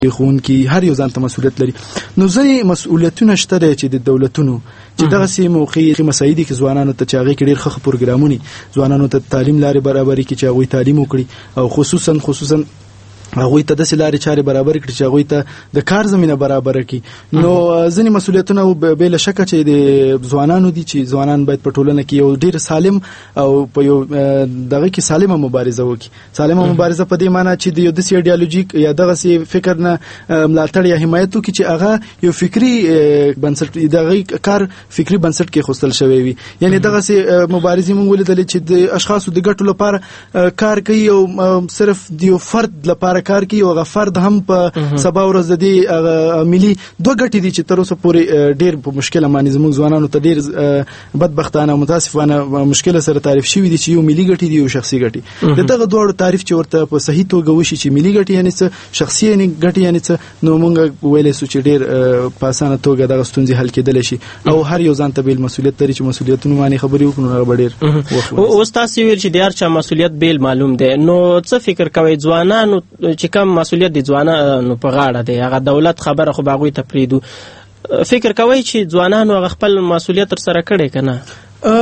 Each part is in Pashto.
ښوونکي هر یو ځان ته مسؤلیت لري. نو ځینې مسؤلیتونه شته دی چې د دولتونو چې دغسې موقعي مسایي دي چې ځوانانو ته چې هغې کې ډېر ښه پروګرامونه ځوانانو ته تعلیم لارې برابرې کړي چې هغوی تعلیم وکړي او خصوصا هغوی ته داسې لارې چارې برابر کړي چې هغوی ته د کار زمینه برابر کړي. نو ځینې مسؤلیتونه بې له شکه چې د ځوانانو دي چې ځوانان باید په ټولنه کې یو ډېر سالم او په یو دغه کې سالمه مبارزه وکړي. سالمه مبارزه په دې معنی چې د یو داسې ایډیالوژیک یا دغسې فکر نه ملاتړ یا حمایت وکړي چې هغه یو فکري بنسټ دغه کار فکري بنسټ کې خوستل شوی وي. یعنې دغسې مبارزې موږ ولیدلې چې د اشخاصو د ګټو لپاره کار کوي او صرف د یو فرد لپاره کار کوي او هغه فرد هم په سبا ورځ د دې ملي دوه ګټې دي چې تر اوسه پورې ډېر په مشکله باندې زموږ ځوانانو ته ډېر بدبختانه او متاسفانه مشکله سره تعریف شوي دي چې یو ملي ګټې دي او شخصي ګټې. د دغه دواړو تعریف چې ورته په صحیح توګه وشي چې ملي ګټې یعنې څه شخصي ګټې یعنې څه نو موږ ویلی سو چې ډېر په اسانه توګه دغه ستونزې حل کېدلی شي او هر یو ځان ته بېل مسؤلیت لري چې مسؤلیتونو باندې خبرې وکړو نو هغه به ډېر وخت. اوس تاسې ویل چې د هر چا مسؤلیت بېل معلوم دی، نو څه فکر کوئ ځوانانو چې کم مسؤلیت د ځوانانو په غاړه دی، هغه دولت خبره خو به هغوی ته پرېږدو، فکر کوئ چې ځوانانو هغه خپل مسؤلیت ترسره کړی که نه؟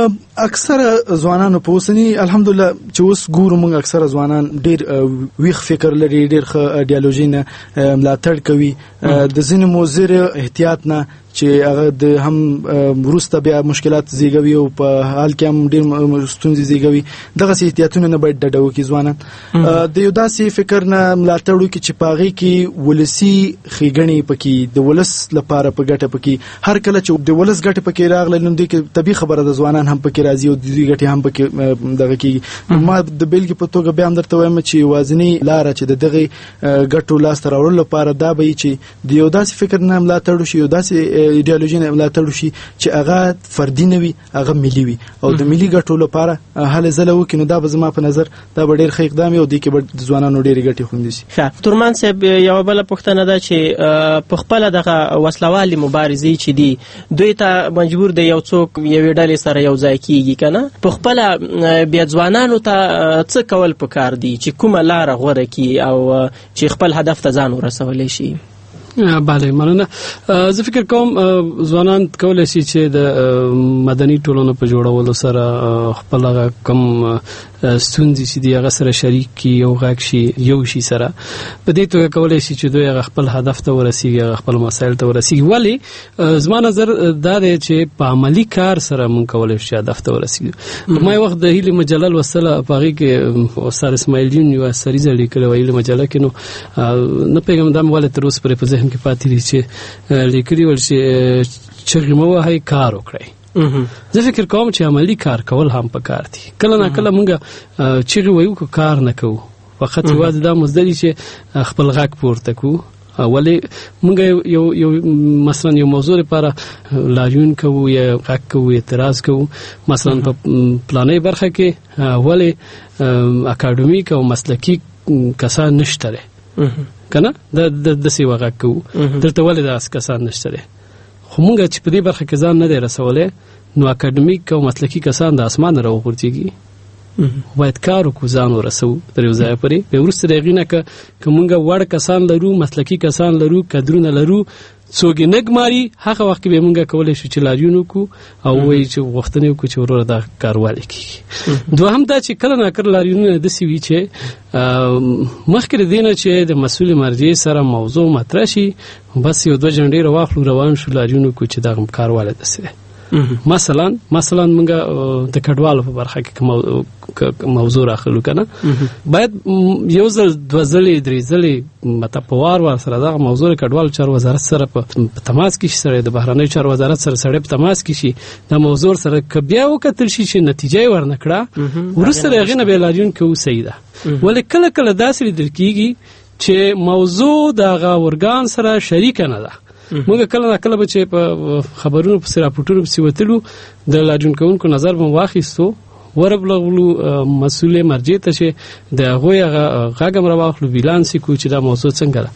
اکثره ځوانانو په اوسني الحمدلله چې اوس ګورو موږ اکثره ځوانان ډېر ویښ فکر لري، ډېر ښه ایډیالوژي نه ملاتړ کوي، د ځینې مضر احتیاط نه چې هغه د هم وروسته بیا مشکلات زیږوي او په حال کې هم ډېر ستونزې زیږوي. دغسې احتیاطونه نه باید ډډه وکړي ځوانان، د یو داسې فکر نه ملاتړ وکړي چې په هغې کې ولسي ښېګڼې پکې د ولس لپاره په ګټه پکې هر کله چې د ولس ګټې پکې راغله نو دوی کې طبیعي خبره ده ځوانان هم پکې راځي او د دوی ګټې هم پکې دغه کېږي. ما د بېلګې په توګه بیا هم درته وایم چې یوازینۍ لاره چې د دغې ګټو لاسته راوړلو لپاره دا به وي چې د یو داسې فکر نه ملاتړ وشي، یو داسې ایډیالوژي نه ملاتړ وشي چې هغه فردي نه وي، هغه ملي وي او د ملي ګټو لپاره هلې ځله وکړي. نو دا به زما په نظر دا به ډېر ښه اقدام وي او دې کې به د ځوانانو ډېرې ګټې خوندي شي. ښه، تورمان صاحب یوه بله پوښتنه ده چې په خپله دغه وسلوالې مبارزې چې دي دوی ته مجبور دی یو څوک یوې ډلې سره یو ځای کېږي که نه، په خپله بیا ځوانانو ته څه کول پکار دي چې کومه لاره غوره کړي او چې خپل هدف ته ځان ورسولی شي؟ بله، مننه. زه فکر کوم ځوانان کولی شي چې د مدني ټولنو په جوړولو سره خپل هغه کوم ستونزې چې دي هغه سره شریک کړي، یو غږ شي، یو شي سره په دې توګه کولی شي چې دوی هغه خپل هدف ته ورسیږي، هغه خپل مسایل ته ورسیږي. ولې زما نظر دا دی چې په عملي کار سره موږ کولی شو هدف ته ورسیږو. ما یو وخت د هیلې مجله لوستله، په هغې کې استاد اسماعیل جون یوه سریزه لیکلې وه هیلې مجله کې، نو نه پوهېږم دا مې ولې تر اوسه پورې په ذهن کې پاتې دي چې لیکلي ول چې چغې مه وهئ، کار وکړئ. زه فکر کوم چې عملی کار کول هم پکار دي. کله نه کله موږ چغې وایو که کار نه کوو، فقط یوازې دا مزده دي چې خپل غږ پورته کوو. ولې موږ یو مثلا یو موضوع لپاره لاریون کوو یا غږ کوو، اعتراض کوو، مثلا په پلاني برخه کې ولې اکاډمیک او مسلکي کسان نشته کنه د دسې وغږ کوو، دلته ولې داسې کسان نشته دی؟ خو موږ چې په دې برخه کې ځان نه دی رسولی نو اکاډمیک او مسلکي کسان د اسمانه راوغورځېږي. باید کار وکړو، ځان ورسو تر یو ځایه پورې، بیا وروسته د هغې نه که موږ وړ کسان لرو، مسلکي کسان لرو، کدرونه لرو، څوک یې نه ګماري، هغه وخت کې به موږ کولی شو چې لاریون وکړو او وایي چې غوښتنې وکړو چې وروره دا کار ولې کېږي. دوهم دا چې کله ناکله لاریونونه داسې وي چې مخکې د دې نه چې د مسؤلې مرجع سره موضوع مطرح شي، بس یو دوه جنډې راواخلو، روان شو، لاریون وکړو چې دغه کار ولې داسې دی. مثلا موږ د کډوالو په برخه کې موضوع راخلو کنه، باید یو ځل دوه ځلې درې ځلې مطلب په وار سره دغه موضوع کډوالو چارو وزارت سره په تماس کې شي، سره د بهرنیو چارو وزارت سره سړی په تماس کې شي، دا موضوع سره که بیا وکتل شي چې نتیجه یې ورنه کړه، وروسته د هغې نه بیا لاریون کوو، صحیح ده. ولې کله کله داسې لیدل کېږي چې موضوع د هغه ارګان سره شریکه نه ده. موږ کله ناکله به چې په خبرونو پسې راپورټونو پسې وتلو، د لاریون کوونکو نظر به واخیستو، وربلغلو مسؤلې مرجع ته چې د هغوی هغه غږ هم راواخلو، بیلانس یې کړو چې دا موضوع څنګه ده.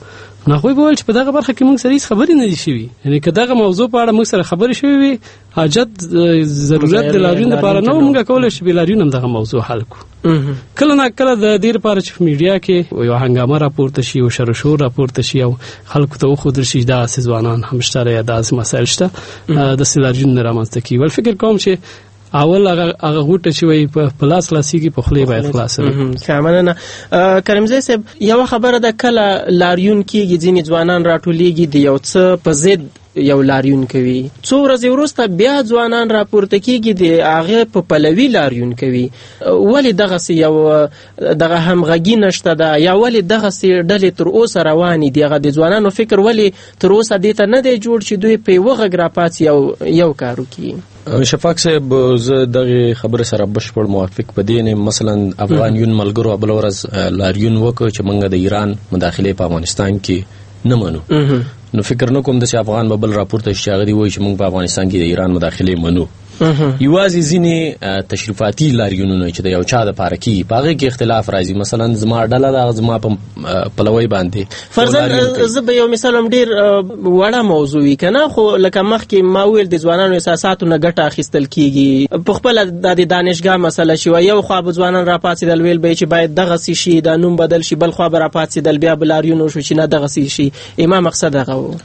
نو خو به ول چې په دغه برخه کې موږ سره هیڅ خبرې نه دي شوي، یعنی که دغه موضوع په اړه موږ سره خبرې شوي وي حاجت ضرورت د لاریون لپاره نه موږ کولای شو به لاریون هم دغه موضوع حل کړو. کله نه کله د دې لپاره چې په میډیا کې یو هنګامه راپورته شي او شر شور راپورته شي او خلکو ته وښودل شي دا ځوانان هم شته یا داسې مسایل شته د لاریون نه رامنځته کیږي. ول فکر کوم چې اول هغه غوټه چې وي په پلاس لاسيږي په خلی باید خلاص وي. شامنه کرمزی صاحب یو خبره ده کله لاریون کېږي ځینې ځوانان راټولېږي د یو څه په ضد یو لاریون کوي، څو ورځې وروسته بیا ځوانان راپورته کېږي د هغه په پلوي لاریون کوي. ولې دغسې یو دغه همغږي نشته ده یا ولې دغسې ډلې تر اوسه روانې دي؟ هغه د ځوانانو فکر ولې تر اوسه دې ته نه دی جوړ چې دوی په یوه غږ راپاڅي یو کار وکړي؟ شفاق صاحب زه دغه خبره سره بشپړ موافق پدې نه. مثلا افغان یون ملګرو بل ورځ لاریون وکړ چې موږ د ایران مداخله په افغانستان کې نه منو، نو فکر نه کوم چې افغان به بل راپورته شي هغه دی وایي چې موږ په افغانستان کې د ایران مداخله منو. یوازې ځینې تشریفاتي لاریونونه چې د یو چا د پاره کیږي په هغه کې اختلاف راځي. مثلا زما ډله د زما په پلوي باندې فرضاً زه به یو مثال هم ډیر وړه موضوعي کنه، خو لکه مخکې ما ویل د ځوانانو احساساتو نه ګټه اخیستل کیږي. په خپل د دانشګاه مسله شي یو خوا به ځوانان راپاتېدل ویل به چې باید دغه شي د نوم بدل شي، بل خوا به راپاتېدل بیا به لاریون شو چې نه دغه شي. ما مقصد هغه و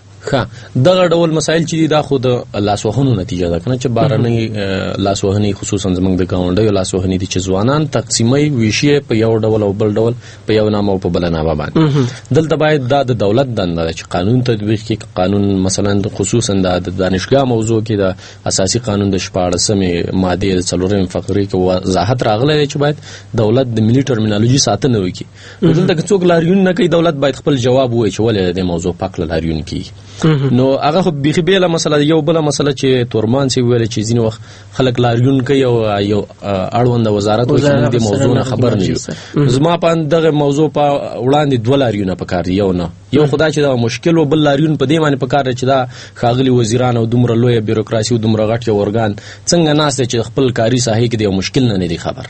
دغه ډول مسایل چې دا خو د لاسوهنو نتیجه ده کنه چې بارنۍ لاسوهنی خصوصا زمونږ د گاونډیو لاسوهنی دي چې ځوانان تقسیمي ویشي په یو ډول او بل ډول په یو نامه او په بل نامه باندې. دلته باید دا د دولت دنده چې قانون تطبیق کړي. قانون مثلا خصوصا د دانشګاه موضوع کې د اساسي قانون د 14 ماده د 4 فقره کې وضاحت راغلی چې باید دولت د ملي ټرمینالوژي ساتنه وکړي. دلته څوک لاریون نه کوي، دولت باید خپل جواب ووایي چې ولې د موضوع پاک لاریون کوي. نو هغه خو بیخي بیله مسله یو بل مسله چې تورمان سی ویل چې ځینې وخت خلک لاریون کوي او یو اړوند وزارت وایي د موضوع نه خبر نه وي. زما په دغه موضوع په وړاندې دوه لاریونه پکار دي، یو نه یو خدای چې دا مشکل او بل لاریون په دې باندې پکار چې دا خاغلی وزیران او دومره لوی بیروکراسي او دومره غټ یو ارګان څنګه ناس چې خپل کاری ساحه کې د مشکل نه دی خبر.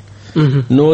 نو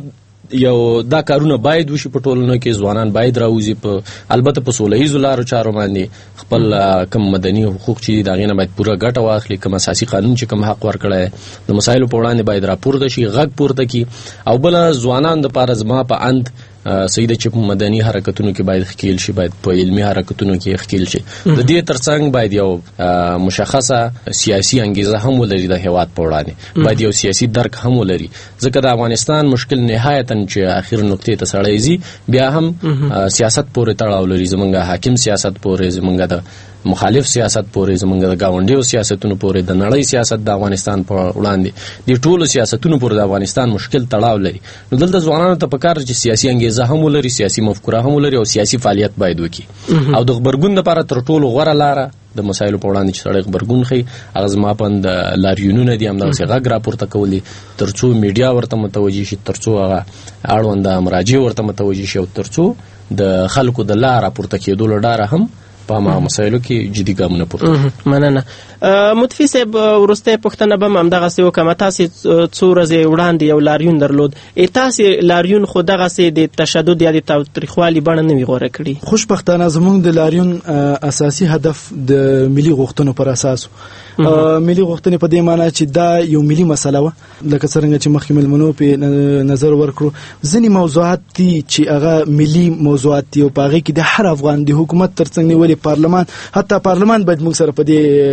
دا کارونه باید وشي په ټولنه کې. ځوانان باید راوځي په البته په سولهییزو لارو چارو باندې خپل کم مدني حقوق چې دا غینه باید پوره ګټه واخلي. کوم اساسي قانون چې کوم حق ورکړی د مسایلو په وړاندې باید راپورته شي، غږ پورته کی. او بل ځوانان د پاره زما په اند سیده چې په مدني حرکتونو کې باید خکیل شي، باید په علمي حرکتونو کې خکیل شي. د دې ترڅنګ باید یو مشخصه سیاسي انګیزه هم ولري د هیواد په وړاندې، باید یو سیاسي درک هم ولري. ځکه د افغانستان مشکل نهایتا چې اخر نقطې ته سړی ځي بیا هم سیاست پورې تړاو لري. زمونږ حاکم سیاست پورې، زمونږ د مخالف سیاست پورې، زمونږ د گاونډیو سیاستونو پورې، د نړۍ سیاست د افغانستان په وړاندې د ټولو سیاستونو پورې د افغانستان مشکل تړاو لري. نو دلته ځوانانو ته پکار چې سیاسي انګیزه هم ولري، سیاسي مفکوره هم ولري او سیاسي فعالیت باید وکړي. او د خبرګون لپاره تر ټولو غوره لاره د مسایلو په وړاندې چې سړی خبرګون ښیي هغه زما پند لاریونونه دي، همدغسې غږ راپورته کول دي تر څو میډیا ورته متوجه شي، تر څو هغه اړونده مراجع ورته متوجه شي او تر څو د خلکو د لا راپورته کېدو له ډاره هم په ما مسایلو کې جدي ګامونه پورته. مننه. متفي صاحب ورسته پښتنه به همدغسې وکړم. تاسې څو ورځې وړاندې یو لاریون درلود، تاسې لاریون خو دغسې د تشدد یا د تاوتریخوالي بڼه نه وي غوره کړې؟ خوشبختانه زموږ د لاریون اساسي هدف د ملي غوښتنو پر اساس ملي غوښتنې په دې معنی چې دا یو ملي مسله وه. لکه څرنګه چې مخکې ملمنو په نظر ورکړو ځینې موضوعات دي چې هغه ملي موضوعات دي او په هغې کې د هر افغان د حکومت تر څنګ نیولې پارلمان، حتی پارلمان باید موږ سره په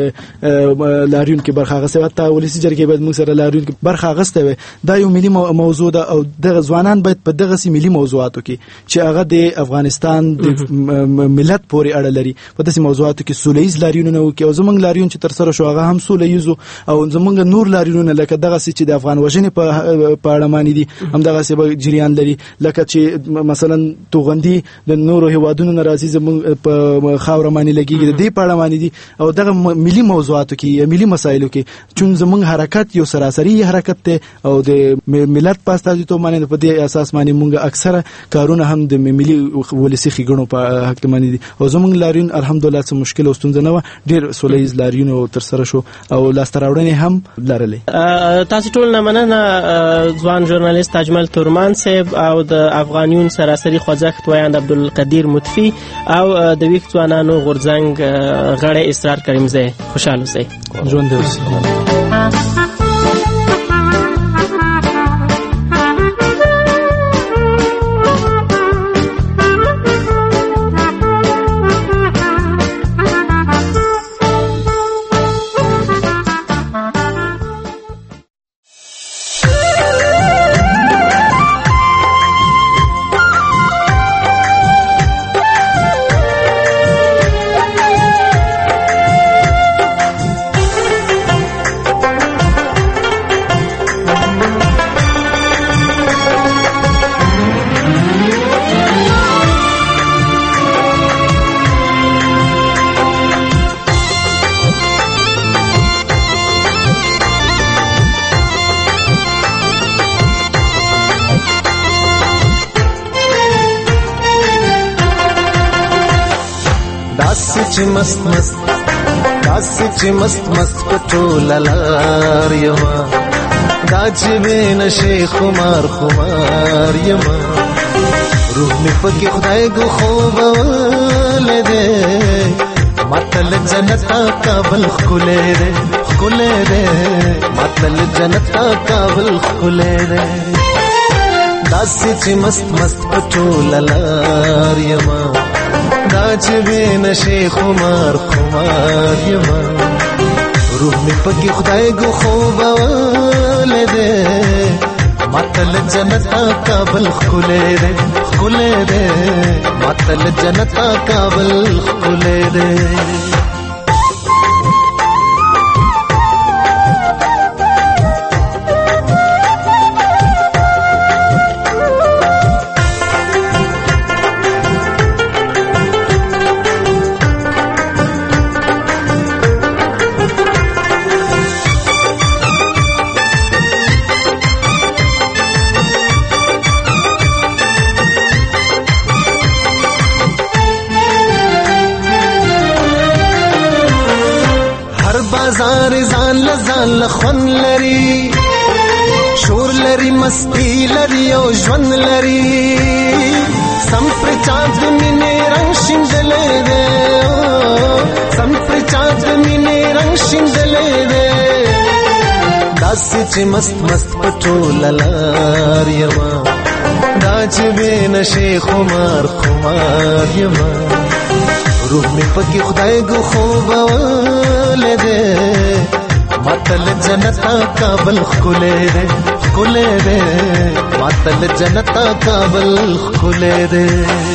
دې لاریون کې برخه اخیستې وي، حتی ولسي جرګې باید موږ سره لاریون کې برخه اخیستې وي. دا یو ملي موضوع ده او دغه ځوانان باید په دغسې ملي موضوعاتو کې چې هغه د افغانستان د ملت پورې اړه لري په داسې موضوعاتو کې سوله ییز لاریونونه وکړي. او زموږ لاریون چې ترسره شو هغه هم سوله ییزو او زموږ نور لاریونونه لکه دغسې چې د افغان وژنې په اړه باندې دي همدغسې به جریان لري، لکه چې مثلا توغندي د نورو هیوادونو نه راځي زموږ په خاوره باندې لګېږي د دې په اړه باندې دي. او دغه ملي موضوعاتو کې ملي مسایلو کې چون زموږ حرکت یو سراسري حرکت دی او د ملت په استازیتوب باندې په دې اساس باندې موږ اکثره کارونه هم د ملي ولسي ښېګڼو په حق باندې دي. او زموږ لاریون الحمدلله څه مشکل او ستونزه نه وه، ډېر سوله ییز لاریون ترسره ترسره شو او لاسته راوړنې هم لرلې. تاسو ټول نه مننه ځوان ژورنالیست اجمل تورمان صاحب او د افغانیون سراسري خوځښت ویاند عبدالقدیر مطفی او د ویښ ځوانانو غورځنګ غړی اسرار کریمزی. خوشحال اوسئ. ژوند دې اوسئ. چې مست پټول لار یما دا چې بین شیخ خمار یما روح می پکې خدای کو خوب ولده مطل جنت کابل خله ده مطل جنت کابل خله ده داسې چې مست پټول لار یما دا چې بین شیخ خمار یما روح می پکې خدای کو خوب ولده مطل جنت کابل خله ده مطل جنت کابل خله ده. ځان لخون لري شور لري مستی لري او ژوند لري سم پر چاند مینې رنگ شیندلې ده سم پر چاند مینې رنگ شیندلې ده داسې چې مست پټول لار یما دا چې بین شیخ خمار یما روح می پکې خدای کو خوب ولده مطل جنت کابل خله ده مطل جنت کابل خله ده.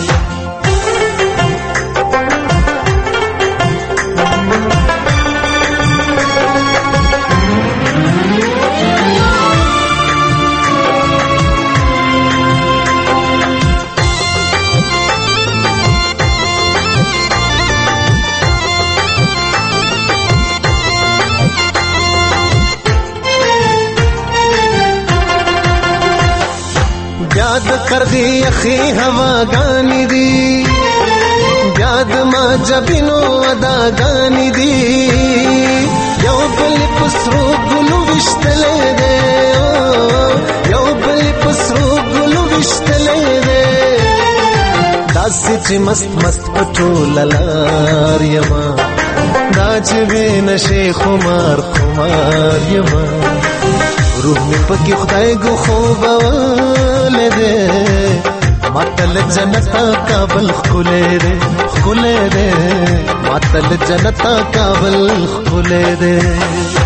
یاد کردی اخی هوا گانی دی یاد ما جبینو ادا گانی دی یو بل پسرو گلو وشتلے دے یو بل پسرو گلو وشتلے دے داسی چی مست پټول لار یما دا چې بین شیخ خمار یما روح می پکې خدای کو خوب ولده مطل جنت کابل خله ده مطل جنت کابل خله ده.